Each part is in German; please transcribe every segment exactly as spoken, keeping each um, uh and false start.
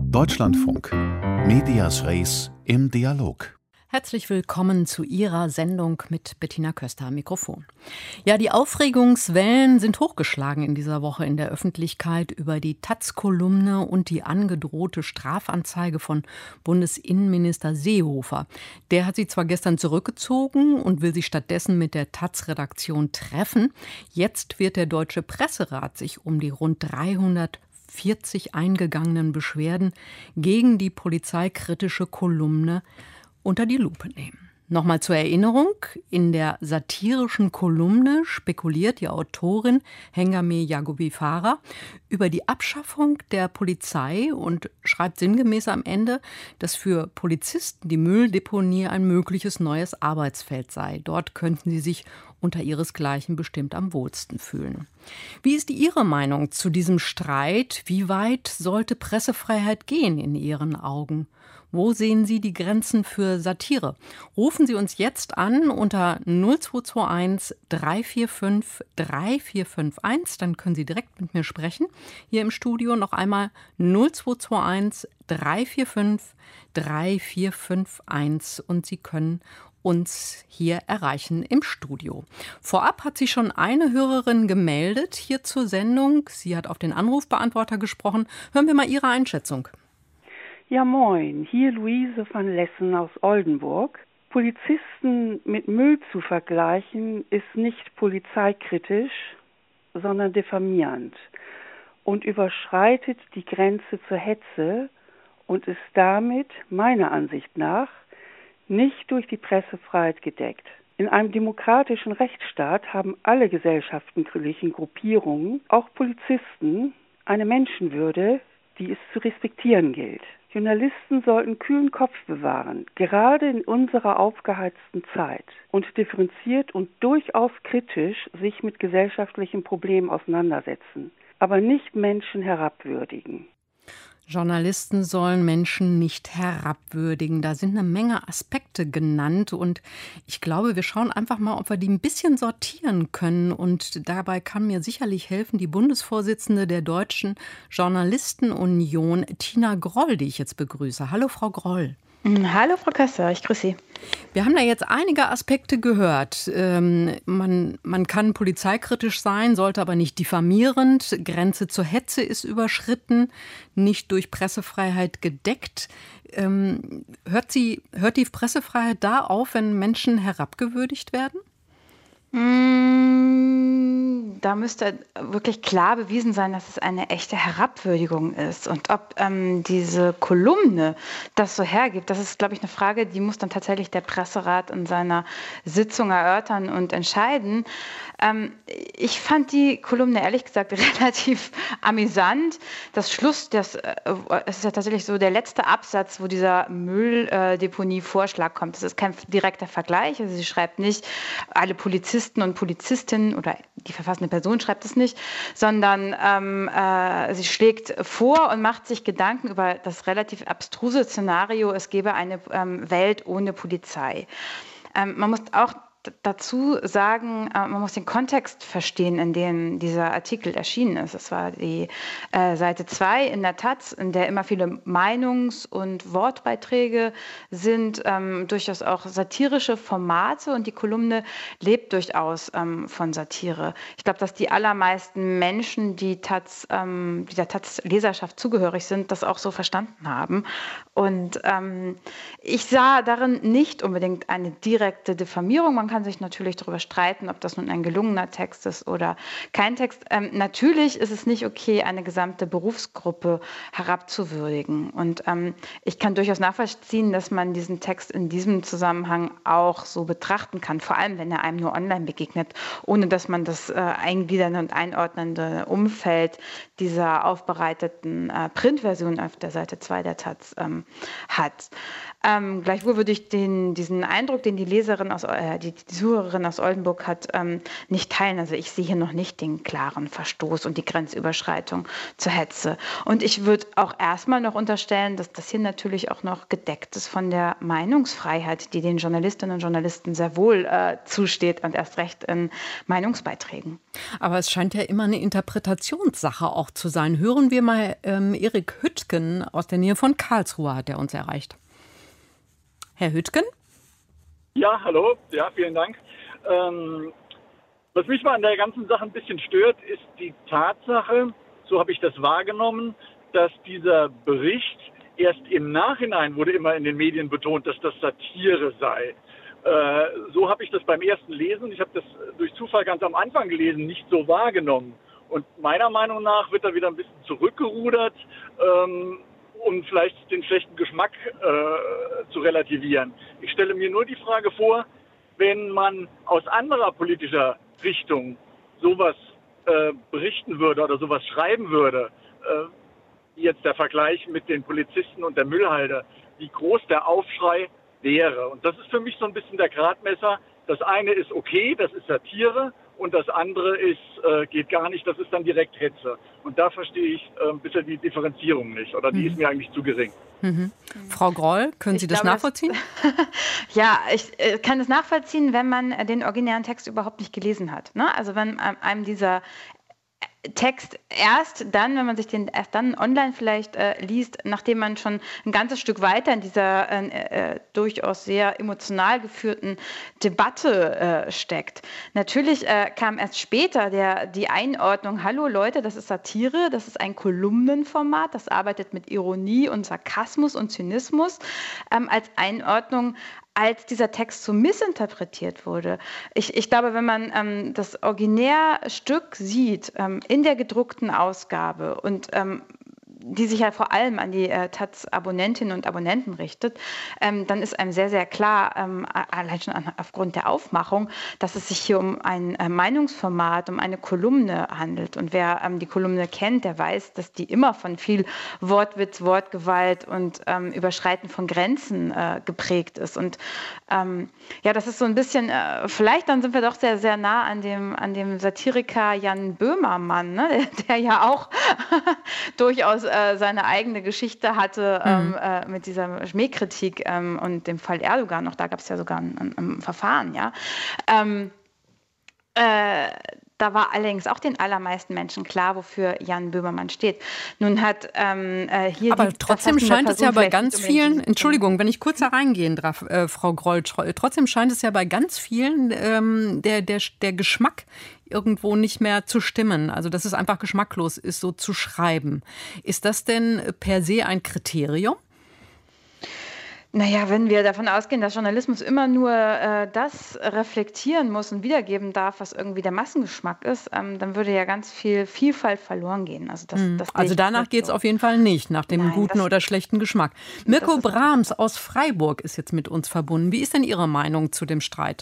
Deutschlandfunk. Medias Res im Dialog. Herzlich willkommen zu Ihrer Sendung mit Bettina Köster am Mikrofon. Ja, die Aufregungswellen sind hochgeschlagen in dieser Woche in der Öffentlichkeit über die taz-Kolumne und die angedrohte Strafanzeige von Bundesinnenminister Seehofer. Der hat sie zwar gestern zurückgezogen und will sich stattdessen mit der taz-Redaktion treffen. Jetzt wird der Deutsche Presserat sich um die rund dreihundertvierzig eingegangenen Beschwerden gegen die polizeikritische Kolumne unter die Lupe nehmen. Nochmal zur Erinnerung, in der satirischen Kolumne spekuliert die Autorin Hengame Yaghoubi Farah über die Abschaffung der Polizei und schreibt sinngemäß am Ende, dass für Polizisten die Mülldeponie ein mögliches neues Arbeitsfeld sei. Dort könnten sie sich unter ihresgleichen bestimmt am wohlsten fühlen. Wie ist Ihre Meinung zu diesem Streit? Wie weit sollte Pressefreiheit gehen in Ihren Augen? Wo sehen Sie die Grenzen für Satire? Rufen Sie uns jetzt an unter null zwei zwei eins drei vier fünf drei vier fünf eins. Dann können Sie direkt mit mir sprechen. Hier im Studio noch einmal null zwei zwei eins drei vier fünf drei vier fünf eins. Und Sie können uns hier erreichen im Studio. Vorab hat sich schon eine Hörerin gemeldet hier zur Sendung. Sie hat auf den Anrufbeantworter gesprochen. Hören wir mal Ihre Einschätzung. Ja, moin, hier Luise van Lessen aus Oldenburg. Polizisten mit Müll zu vergleichen, ist nicht polizeikritisch, sondern diffamierend und überschreitet die Grenze zur Hetze und ist damit, meiner Ansicht nach, nicht durch die Pressefreiheit gedeckt. In einem demokratischen Rechtsstaat haben alle gesellschaftlichen Gruppierungen, auch Polizisten, eine Menschenwürde, die es zu respektieren gilt. Journalisten sollten kühlen Kopf bewahren, gerade in unserer aufgeheizten Zeit, und differenziert und durchaus kritisch sich mit gesellschaftlichen Problemen auseinandersetzen, aber nicht Menschen herabwürdigen. Journalisten sollen Menschen nicht herabwürdigen. Da sind eine Menge Aspekte genannt und ich glaube, wir schauen einfach mal, ob wir die ein bisschen sortieren können. Und dabei kann mir sicherlich helfen die Bundesvorsitzende der Deutschen Journalistenunion, Tina Groll, die ich jetzt begrüße. Hallo, Frau Groll. Hallo, Frau Köster, ich grüße Sie. Wir haben da jetzt einige Aspekte gehört. Ähm, man, man kann polizeikritisch sein, sollte aber nicht diffamierend. Grenze zur Hetze ist überschritten, nicht durch Pressefreiheit gedeckt. Ähm, hört sie, hört die Pressefreiheit da auf, wenn Menschen herabgewürdigt werden? Da müsste wirklich klar bewiesen sein, dass es eine echte Herabwürdigung ist. Und ob ähm, diese Kolumne das so hergibt, das ist, glaube ich, eine Frage, die muss dann tatsächlich der Presserat in seiner Sitzung erörtern und entscheiden. Ähm, ich fand die Kolumne ehrlich gesagt relativ amüsant. Das Schluss, das, äh, es ist ja tatsächlich so der letzte Absatz, wo dieser Mülldeponie-Vorschlag kommt. Das ist kein direkter Vergleich. Also sie schreibt nicht, alle Polizisten und Polizistinnen oder die verfassende Person schreibt es nicht, sondern ähm, äh, sie schlägt vor und macht sich Gedanken über das relativ abstruse Szenario, es gäbe eine ähm, Welt ohne Polizei. Ähm, man muss auch dazu sagen, man muss den Kontext verstehen, in dem dieser Artikel erschienen ist. Es war die äh, Seite zwei in der taz, in der immer viele Meinungs- und Wortbeiträge sind, ähm, durchaus auch satirische Formate, und die Kolumne lebt durchaus ähm, von Satire. Ich glaube, dass die allermeisten Menschen, die, Taz, ähm, die der taz-Leserschaft zugehörig sind, das auch so verstanden haben. Und ähm, ich sah darin nicht unbedingt eine direkte Diffamierung. Man kann sich natürlich darüber streiten, ob das nun ein gelungener Text ist oder kein Text. Ähm, natürlich ist es nicht okay, eine gesamte Berufsgruppe herabzuwürdigen. Und ähm, ich kann durchaus nachvollziehen, dass man diesen Text in diesem Zusammenhang auch so betrachten kann, vor allem wenn er einem nur online begegnet, ohne dass man das äh, eingliedernde und einordnende Umfeld dieser aufbereiteten äh, Printversion auf der Seite zwei der taz ähm, hat. Ähm, gleichwohl würde ich den, diesen Eindruck, den die Leserin aus, äh, die die Zuhörerin aus Oldenburg hat, ähm, nicht teilen. Also ich sehe hier noch nicht den klaren Verstoß und die Grenzüberschreitung zur Hetze. Und ich würde auch erstmal noch unterstellen, dass das hier natürlich auch noch gedeckt ist von der Meinungsfreiheit, die den Journalistinnen und Journalisten sehr wohl äh, zusteht und erst recht in Meinungsbeiträgen. Aber es scheint ja immer eine Interpretationssache auch zu sein. Hören wir mal ähm, Erik Hüttgen aus der Nähe von Karlsruhe, hat er uns erreicht. Herr Hüttgen? Ja, hallo. Ja, vielen Dank. Ähm, was mich mal an der ganzen Sache ein bisschen stört, ist die Tatsache, so habe ich das wahrgenommen, dass dieser Bericht erst im Nachhinein wurde immer in den Medien betont, dass das Satire sei. Äh, so habe ich das beim ersten Lesen, ich habe das durch Zufall ganz am Anfang gelesen, nicht so wahrgenommen. Und meiner Meinung nach wird da wieder ein bisschen zurückgerudert, ähm, um vielleicht den schlechten Geschmack äh, zu relativieren. Ich stelle mir nur die Frage vor, wenn man aus anderer politischer Richtung sowas äh, berichten würde oder sowas schreiben würde, äh, wie jetzt der Vergleich mit den Polizisten und der Müllhalde, wie groß der Aufschrei wäre. Und das ist für mich so ein bisschen der Gradmesser. Das eine ist okay, das ist Satire, und das andere ist, äh, geht gar nicht, das ist dann direkt Hetze. Und da verstehe ich äh, ein bisschen die Differenzierung nicht, oder die mhm. ist mir eigentlich zu gering. Mhm. Frau Groll, können Sie ich das glaube, nachvollziehen? Ja, ich äh, kann das nachvollziehen, wenn man äh, den originären Text überhaupt nicht gelesen hat. Ne? Also wenn ähm, einem dieser Text erst dann, wenn man sich den erst dann online vielleicht äh, liest, nachdem man schon ein ganzes Stück weiter in dieser äh, äh, durchaus sehr emotional geführten Debatte äh, steckt. Natürlich äh, kam erst später der, die Einordnung, hallo Leute, das ist Satire, das ist ein Kolumnenformat, das arbeitet mit Ironie und Sarkasmus und Zynismus, ähm, als Einordnung, als dieser Text so missinterpretiert wurde. Ich, ich glaube, wenn man ähm, das Originärstück sieht, ähm, in der gedruckten Ausgabe und ähm, die sich ja vor allem an die äh, Taz-Abonnentinnen und Abonnenten richtet, ähm, dann ist einem sehr, sehr klar, ähm, allein schon an, aufgrund der Aufmachung, dass es sich hier um ein äh, Meinungsformat, um eine Kolumne handelt. Und wer ähm, die Kolumne kennt, der weiß, dass die immer von viel Wortwitz, Wortgewalt und ähm, Überschreiten von Grenzen äh, geprägt ist. Und ähm, ja, das ist so ein bisschen, äh, vielleicht dann sind wir doch sehr, sehr nah an dem, an dem Satiriker Jan Böhmermann, ne? der, der ja auch durchaus äh, seine eigene Geschichte hatte ähm, mhm. äh, mit dieser Schmähkritik ähm, und dem Fall Erdogan. Noch da gab es ja sogar ein, ein, ein Verfahren. Ja. Ähm, äh, Da war allerdings auch den allermeisten Menschen klar, wofür Jan Böhmermann steht. Nun hat ähm, hier Aber die, trotzdem scheint es ja bei ganz vielen, Entschuldigung, wenn ich kurz da reingehen darf, äh, Frau Groll, trotzdem scheint es ja bei ganz vielen ähm, der, der, der Geschmack irgendwo nicht mehr zu stimmen. Also dass es einfach geschmacklos ist, so zu schreiben. Ist das denn per se ein Kriterium? Naja, wenn wir davon ausgehen, dass Journalismus immer nur äh, das reflektieren muss und wiedergeben darf, was irgendwie der Massengeschmack ist, ähm, dann würde ja ganz viel Vielfalt verloren gehen. Also, das, das also danach geht es so. Auf jeden Fall nicht, nach dem Nein, guten das, oder schlechten Geschmack. Mirko Brahms aus Freiburg ist jetzt mit uns verbunden. Wie ist denn Ihre Meinung zu dem Streit?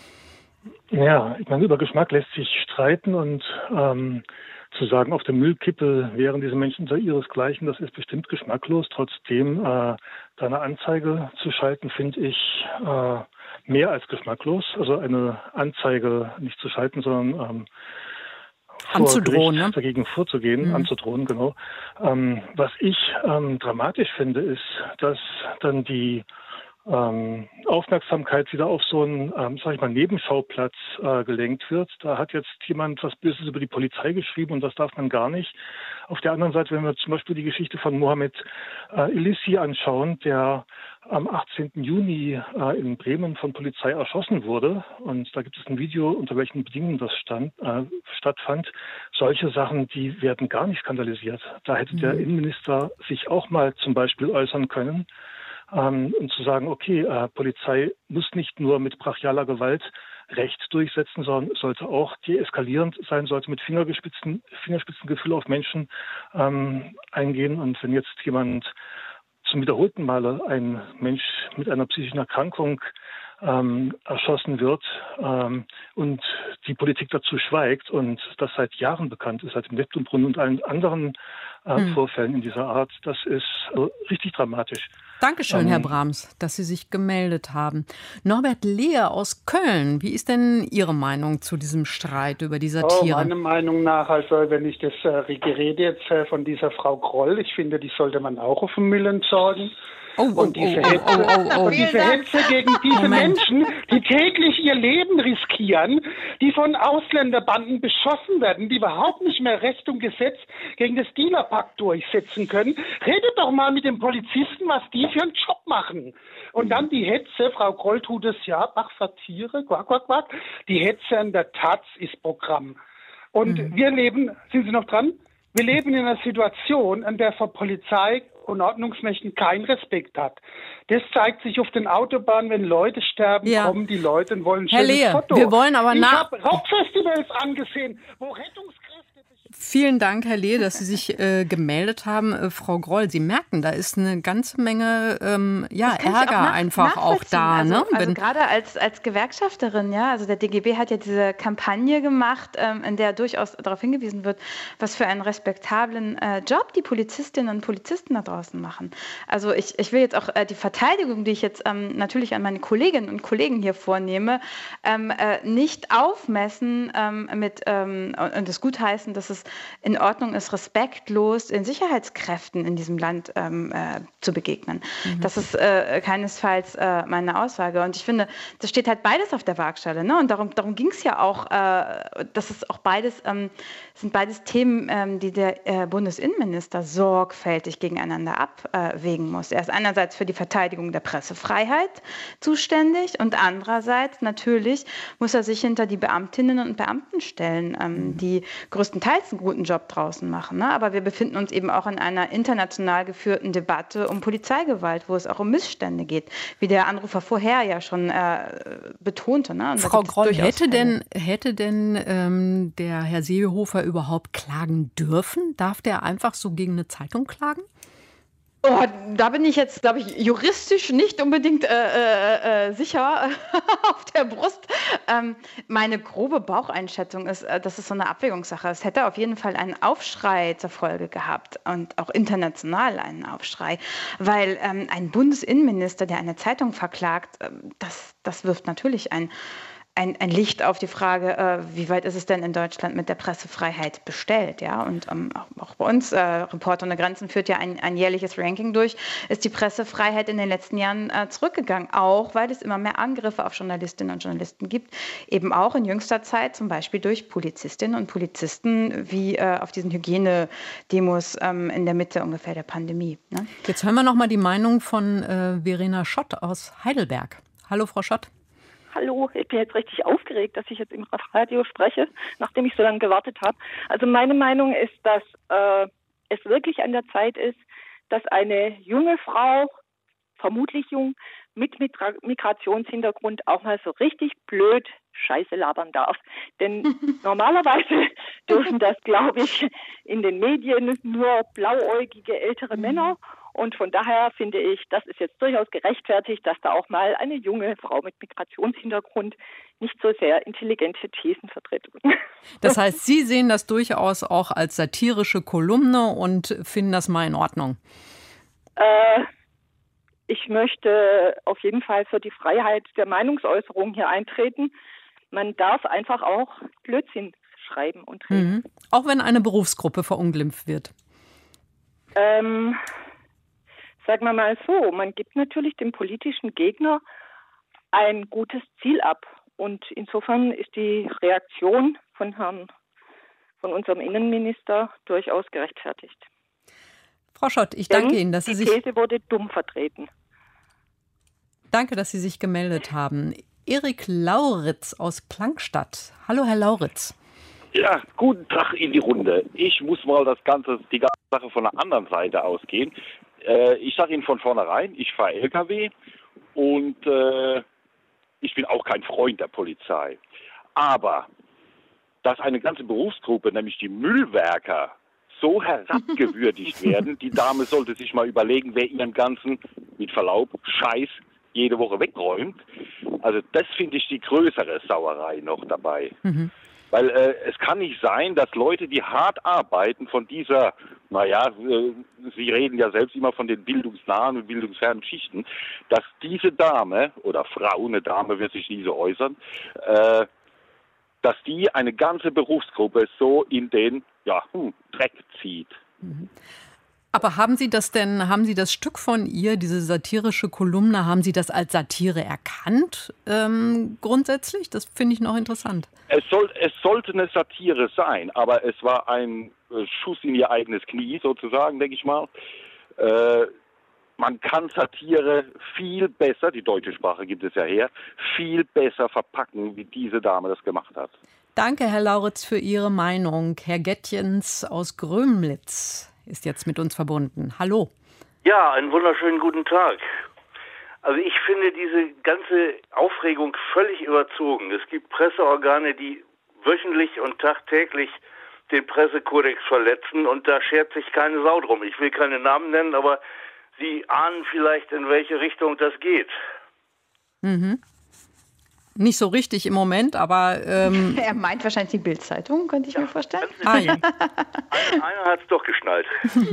Ja, ich meine, über Geschmack lässt sich streiten und ähm, zu sagen, auf der Müllkippe wären diese Menschen unter ihresgleichen, das ist bestimmt geschmacklos. Trotzdem äh, da eine Anzeige zu schalten, finde ich äh, mehr als geschmacklos. Also eine Anzeige nicht zu schalten, sondern ähm, anzudrohen, ne? dagegen vorzugehen, mhm. anzudrohen, genau. Ähm, was ich ähm, dramatisch finde, ist, dass dann die Ähm, Aufmerksamkeit wieder auf so einen, ähm, sag ich mal, Nebenschauplatz äh, gelenkt wird. Da hat jetzt jemand was Böses über die Polizei geschrieben und das darf man gar nicht. Auf der anderen Seite, wenn wir zum Beispiel die Geschichte von Mohammed äh, Elissi anschauen, der am achtzehnten Juni äh, in Bremen von Polizei erschossen wurde, und da gibt es ein Video, unter welchen Bedingungen das stand, äh, stattfand. Solche Sachen, die werden gar nicht skandalisiert. Da hätte mhm. der Innenminister sich auch mal zum Beispiel äußern können, Ähm, und zu sagen, okay, äh, Polizei muss nicht nur mit brachialer Gewalt Recht durchsetzen, sondern sollte auch deeskalierend sein, sollte mit Fingerspitzen, Fingerspitzengefühl auf Menschen ähm, eingehen. Und wenn jetzt jemand zum wiederholten Male, ein Mensch mit einer psychischen Erkrankung ähm, erschossen wird ähm, und die Politik dazu schweigt und das seit Jahren bekannt ist, seit dem Neptunbrunnen und allen anderen äh, hm. Vorfällen in dieser Art. Das ist äh, richtig dramatisch. Dankeschön, ähm, Herr Brahms, dass Sie sich gemeldet haben. Norbert Lehr aus Köln, wie ist denn Ihre Meinung zu diesem Streit über die Satire? Oh, meiner Meinung nach, also wenn ich das äh, Gerede jetzt äh, von dieser Frau Groll, ich finde, die sollte man auch auf den Müll entsorgen. Oh, oh, Und diese oh, Hetze, oh, oh, oh. und diese Hetze gegen diese Moment. Menschen, die täglich ihr Leben riskieren, die von Ausländerbanden beschossen werden, die überhaupt nicht mehr Recht und Gesetz gegen das Dealerpakt durchsetzen können. Redet doch mal mit den Polizisten, was die für einen Job machen. Und dann die Hetze, Frau Groll tut es ja, ach Satire, quack, quack, quack. Die Hetze an der Taz ist Programm. Und mhm. wir leben, sind Sie noch dran? Wir leben in einer Situation, in der vor Polizei und Ordnungsmächten keinen Respekt hat. Das zeigt sich auf den Autobahnen, wenn Leute sterben, ja. kommen die Leute und wollen ein Herr schönes Lehr, Foto. wir wollen aber ich nach... habe Rockfestivals angesehen, wo Rettungskräfte... Vielen Dank, Herr Lehr, dass Sie sich äh, gemeldet haben. Äh, Frau Groll, Sie merken, da ist eine ganze Menge ähm, ja, Ärger auch einfach auch da. Also, ne? also Wenn gerade als, als Gewerkschafterin, ja, also der D G B hat ja diese Kampagne gemacht, ähm, in der durchaus darauf hingewiesen wird, was für einen respektablen äh, Job die Polizistinnen und Polizisten da draußen machen. Also ich, ich will jetzt auch äh, die Verteidigung, die ich jetzt ähm, natürlich an meine Kolleginnen und Kollegen hier vornehme, ähm, äh, nicht aufmessen ähm, mit ähm, und das gutheißen, dass es in Ordnung ist, respektlos den Sicherheitskräften in diesem Land ähm, äh, zu begegnen. Mhm. Das ist äh, keinesfalls äh, meine Aussage. Und ich finde, das steht halt beides auf der Waagschale. Ne? Und darum, darum ging es ja auch, äh, das ist auch beides, ähm, sind beides Themen, ähm, die der äh, Bundesinnenminister sorgfältig gegeneinander abwägen muss. Er ist einerseits für die Verteidigung der Pressefreiheit zuständig und andererseits natürlich muss er sich hinter die Beamtinnen und Beamten stellen, ähm, die größtenteils einen guten Job draußen machen. Ne? Aber wir befinden uns eben auch in einer international geführten Debatte um Polizeigewalt, wo es auch um Missstände geht, wie der Anrufer vorher ja schon äh, betonte. Ne? Und Frau Groll, hätte denn, hätte denn ähm, der Herr Seehofer überhaupt klagen dürfen? Darf der einfach so gegen eine Zeitung klagen? Oh, da bin ich jetzt, glaube ich, juristisch nicht unbedingt äh, äh, sicher auf der Brust. Ähm, meine grobe Baucheinschätzung ist, äh, das ist so eine Abwägungssache. Es hätte auf jeden Fall einen Aufschrei zur Folge gehabt und auch international einen Aufschrei, weil ähm, ein Bundesinnenminister, der eine Zeitung verklagt, äh, das, das wirft natürlich ein Ein, ein Licht auf die Frage, äh, wie weit ist es denn in Deutschland mit der Pressefreiheit bestellt? Ja? Und ähm, auch, auch bei uns, äh, Reporter ohne Grenzen führt ja ein, ein jährliches Ranking durch, ist die Pressefreiheit in den letzten Jahren äh, zurückgegangen, auch weil es immer mehr Angriffe auf Journalistinnen und Journalisten gibt, eben auch in jüngster Zeit zum Beispiel durch Polizistinnen und Polizisten, wie äh, auf diesen Hygienedemos ähm, in der Mitte ungefähr der Pandemie. Ne? Jetzt hören wir noch mal die Meinung von äh, Verena Schott aus Heidelberg. Hallo, Frau Schott. Hallo, ich bin jetzt richtig aufgeregt, dass ich jetzt im Radio spreche, nachdem ich so lange gewartet habe. Also meine Meinung ist, dass äh, es wirklich an der Zeit ist, dass eine junge Frau, vermutlich jung, mit Migrationshintergrund auch mal so richtig blöd Scheiße labern darf. Denn normalerweise dürfen das, glaube ich, in den Medien nur blauäugige ältere Männer. Und von daher finde ich, das ist jetzt durchaus gerechtfertigt, dass da auch mal eine junge Frau mit Migrationshintergrund nicht so sehr intelligente Thesen vertritt. Das heißt, Sie sehen das durchaus auch als satirische Kolumne und finden das mal in Ordnung? Äh, ich möchte auf jeden Fall für die Freiheit der Meinungsäußerung hier eintreten. Man darf einfach auch Blödsinn schreiben und reden. Mhm. Auch wenn eine Berufsgruppe verunglimpft wird. Ähm... Sagen wir mal so, man gibt natürlich dem politischen Gegner ein gutes Ziel ab. Und insofern ist die Reaktion von Herrn, von unserem Innenminister durchaus gerechtfertigt. Frau Schott, ich danke Denn Ihnen, dass Sie die sich... Die These wurde dumm vertreten. Danke, dass Sie sich gemeldet haben. Erik Lauritz aus Plankstadt. Hallo, Herr Lauritz. Ja, guten Tag in die Runde. Ich muss mal das Ganze, die ganze Sache von der anderen Seite ausgehen. Äh, ich sage Ihnen von vornherein, ich fahre L K W und äh, ich bin auch kein Freund der Polizei. Aber dass eine ganze Berufsgruppe, nämlich die Müllwerker, so herabgewürdigt werden, die Dame sollte sich mal überlegen, wer ihren ganzen, mit Verlaub, Scheiß jede Woche wegräumt. Also das finde ich die größere Sauerei noch dabei. Mhm. Weil äh, es kann nicht sein, dass Leute, die hart arbeiten, von dieser naja, Sie reden ja selbst immer von den bildungsnahen und bildungsfernen Schichten, dass diese Dame oder Frau, eine Dame wird sich nie so äußern, äh, dass die eine ganze Berufsgruppe so in den ja, hm, Dreck zieht. Mhm. Aber haben Sie das denn, haben Sie das Stück von ihr, diese satirische Kolumne, haben Sie das als Satire erkannt ähm, grundsätzlich? Das finde ich noch interessant. Es, soll, es sollte eine Satire sein, aber es war ein äh, Schuss in ihr eigenes Knie sozusagen, denke ich mal. Äh, man kann Satire viel besser, die deutsche Sprache gibt es ja her, viel besser verpacken, wie diese Dame das gemacht hat. Danke, Herr Lauritz, für Ihre Meinung. Herr Gettjens aus Grömlitz ist jetzt mit uns verbunden. Hallo. Ja, einen wunderschönen guten Tag. Also ich finde diese ganze Aufregung völlig überzogen. Es gibt Presseorgane, die wöchentlich und tagtäglich den Pressekodex verletzen und da schert sich keine Sau drum. Ich will keine Namen nennen, aber Sie ahnen vielleicht, in welche Richtung das geht. Mhm. Nicht so richtig im Moment, aber... Ähm er meint wahrscheinlich die Bild-Zeitung, könnte ich ja, mir vorstellen. Ah, ja. Einer, einer hat es doch geschnallt.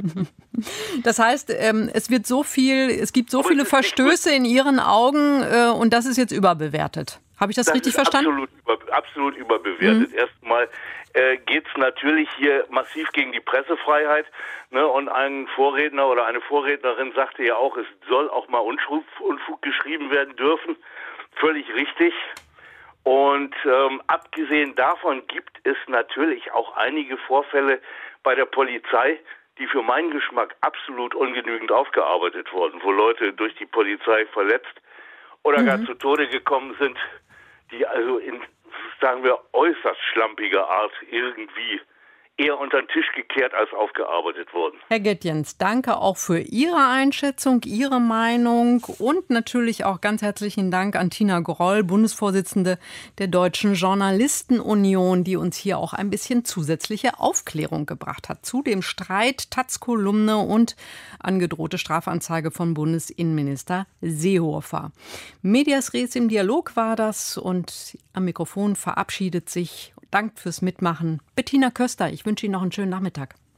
Das heißt, ähm, es wird so viel, es gibt so aber viele Verstöße in Ihren Augen äh, und das ist jetzt überbewertet. Habe ich das, das richtig ist verstanden? Absolut, über, absolut überbewertet. Mhm. Erstmal äh, geht es natürlich hier massiv gegen die Pressefreiheit. Ne? Und ein Vorredner oder eine Vorrednerin sagte ja auch, es soll auch mal Unfug, Unfug geschrieben werden dürfen. Völlig richtig. Und ähm, abgesehen davon gibt es natürlich auch einige Vorfälle bei der Polizei, die für meinen Geschmack absolut ungenügend aufgearbeitet wurden, wo Leute durch die Polizei verletzt oder mhm. gar zu Tode gekommen sind, die also in, sagen wir, äußerst schlampiger Art irgendwie eher unter den Tisch gekehrt als aufgearbeitet wurden. Herr Gettjens, danke auch für Ihre Einschätzung, Ihre Meinung und natürlich auch ganz herzlichen Dank an Tina Groll, Bundesvorsitzende der Deutschen Journalistenunion, die uns hier auch ein bisschen zusätzliche Aufklärung gebracht hat zu dem Streit, Taz-Kolumne und angedrohte Strafanzeige von Bundesinnenminister Seehofer. Medias Res im Dialog war das und am Mikrofon verabschiedet sich, dankt fürs Mitmachen, Bettina Köster. Ich wünsche Ihnen noch einen schönen Nachmittag.